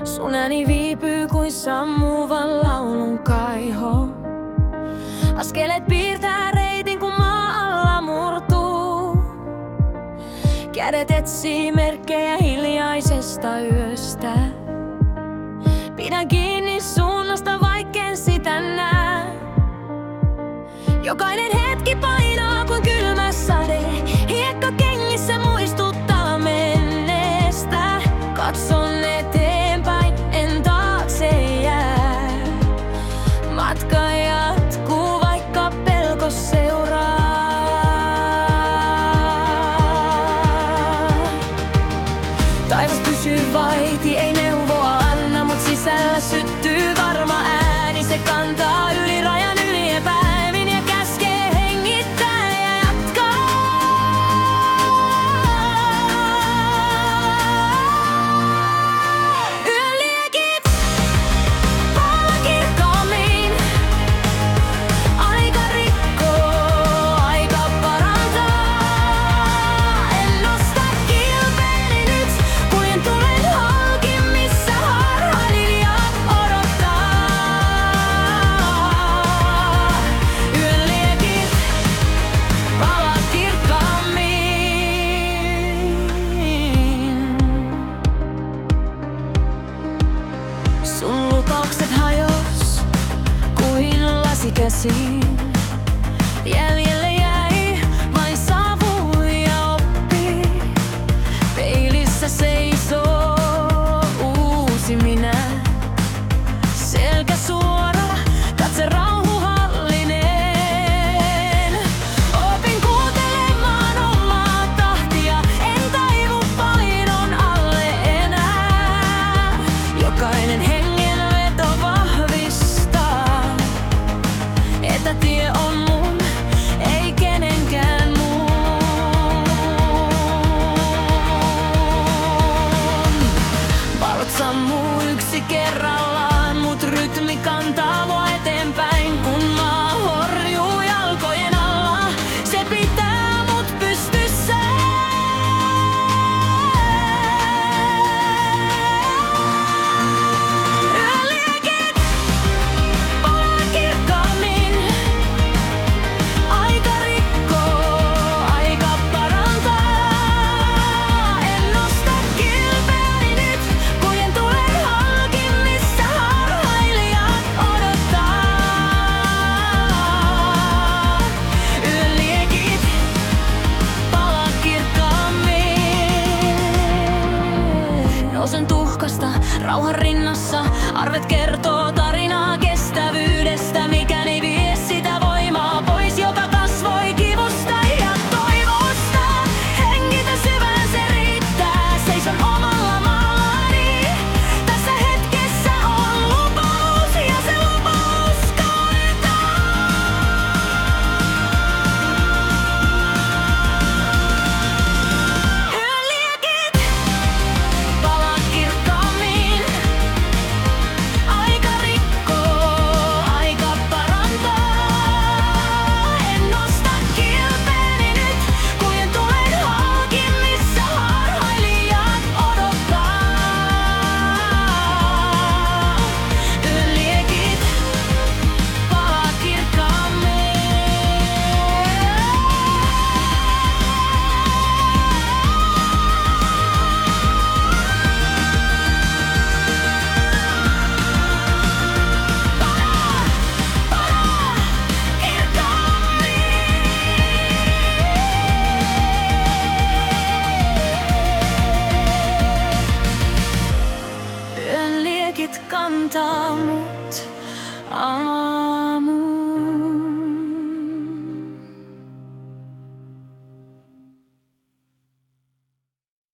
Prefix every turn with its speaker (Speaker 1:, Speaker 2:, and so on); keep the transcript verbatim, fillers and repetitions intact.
Speaker 1: Sun ääni viipyy kuin sammuvan laulun kaiho. Askeleet piirtää reitin kun maa alla murtuu. Kädet etsii merkkejä hiljaisesta yöstä. Pidän kiinni suunnasta vaikken sitä näe. Jokainen hetki painaa kuin kylmä sade. Hiekka kengissä muistuttaa menneestä. Katson eteenpäin, en taakse jää. Matka jatkuu vaikka pelko seuraa. Taivas pysyy vaiti, ei neuvoa anna, mut sisällä syttyy varma ääni. Se kantaa yli rajan yli epäilmin ja käskee hengittää ja jatkaa. Yöliekit vallan kirkkaammin. Aika rikkoo, aika parantaa. En nosta kilpeeni nyt, kuin tulen halki, missä harhailin ja odottaa. Yöliekit vallan kirkkaammin. Sun lupaukset hajos kuin lasikäsiin. Jäljelle jäi vain savu ja oppi. Peilissä seisoo uusi minä. Selkä suora, katse rauhallinen. Opin kuuntelemaan omaa tahtia. En taivu painon alle enää. Jokainen hengenveto vahvistaa, että tie on mun, ei kenenkään muun. Valot sammuu yksi kerrallaan, mut rytmi kantaa mua eteenpäin. Kun maa horjuu jalkojen alla, se pitää mut pystyssä. Yöliekit vallan kirkkaammin. Aika rikkoo, aika parantaa. En nosta kilpeäni nyt, kuin tulen halki, missä harhailijat odottaa. Yöliekit vallan kirkkaammin. Nousen tuhkasta rauhan rinnassa. Arvet kertoo tarinaa kestävyydestä, mikään ei vie sitä voimaa pois, joka kasvoi kivusta ja toivosta. Hengitä syvään, se riittää. Seison omalla maallani. Tässä hetkessä on lupaus ja se lupaus kannetaan. Yöliekit vallan kirkkaammin. Aika rikkoo, aika parantaa. En nosta kilpeäni nyt, kuin tulen halki, missä harhailijat odottaa. Yöliekit vallan kirkkaammin. Yöliekit kantaa mut. Aa.